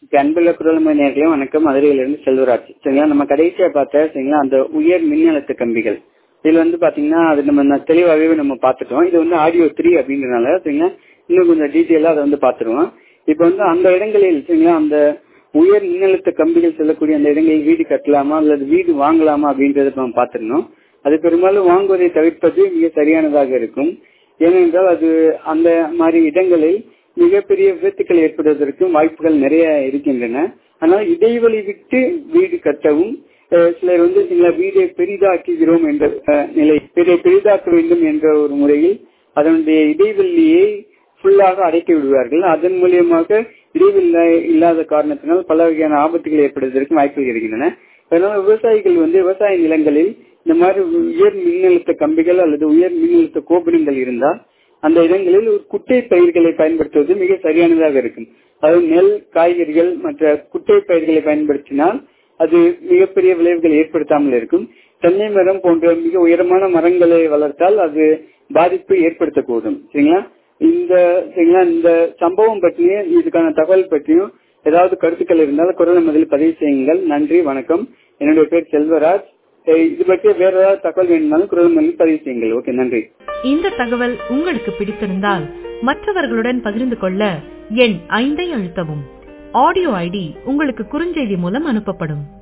அன்புள்ள குரல்மொழி நேயர்களே வணக்கம். மதுரையிலிருந்து செல்வராஜ். சரிங்களா, நம்ம கடைசியா பார்த்த சரிங்களா அந்த உயர் மின்னழுத்த கம்பிகள் இதுல பாத்தீங்கன்னா அது நம்ம தெளிவாகவே நம்ம பார்த்துட்டோம். இது ஆடியோ 3 அப்படின்றதுனால சரிங்களா இன்னும் கொஞ்சம் டீட்டெயிலா அதை பார்த்துருவோம். இப்ப அந்த இடங்களில் சரிங்களா அந்த உயர் மின்னழுத்த கம்பிகள் செல்லக்கூடிய அந்த இடங்களில் வீடு கட்டலாமா அல்லது வீடு வாங்கலாமா அப்படின்றத நம்ம பார்த்துருந்தோம். அது பெரும்பாலும் வாங்குவதை தவிர்ப்பது மிக சரியானதாக இருக்கும். ஏனென்றால் அது அந்த மாதிரி இடங்களில் மிகப்பெரிய விபத்துக்கள் ஏற்படுவதற்கு வாய்ப்புகள் நிறைய இருக்கின்றன. அதனால இடைவெளி விட்டு வீடு கட்டவும் சிலர் வீடை பெரிதாக்குகிறோம் என்ற நிலை பெரிதாக்க வேண்டும் என்ற ஒரு முறையில் அதனுடைய இடைவெளியை ஃபுல்லாக அடைக்க விடுவார்கள். அதன் மூலியமாக இடைவெளி இல்லாத காரணத்தினால் பல வகையான ஆபத்துகள் ஏற்படுவதற்கு வாய்ப்புகள் இருக்கின்றன. அதனால விவசாயிகள் விவசாய நிலங்களில் இந்த மாதிரி உயர் மின்னழுத்த கம்பிகள் அல்லது உயர் மின்னழுத்த கோபுரங்கள் இருந்தால் அந்த இடங்களில் ஒரு குட்டை பயிர்களை பயன்படுத்துவது மிக சரியானதாக இருக்கும். அதாவது நெல், காய்கறிகள் மற்ற குட்டை பயிர்களை பயன்படுத்தினால் அது மிகப்பெரிய விளைவுகளை ஏற்படுத்தாமல் இருக்கும். தென்னை மரம் போன்ற மிக உயரமான மரங்களை வளர்த்தால் அது பாதிப்பு ஏற்படுத்தக்கூடும். சரிங்களா, இந்த சம்பவம் பற்றியும் இதுக்கான தகவல் பற்றியும் ஏதாவது கருத்துக்கள் இருந்தால் குரல் முதலில் பதிவு செய்யுங்கள். நன்றி, வணக்கம். என்னுடைய பேர் செல்வராஜ். இது பற்றி வேற ஏதாவது தகவல் வேணும்னாலும் குரல் முதலில் பதிவு செய்யுங்கள். ஓகே, நன்றி. இந்த தகவல் உங்களுக்கு பிடித்திருந்தால் மற்றவர்களுடன் பகிர்ந்து கொள்ள எண் 5 அழுத்தவும். ஆடியோ ஐடி உங்களுக்கு குறுஞ்செய்தி மூலம் அனுப்பப்படும்.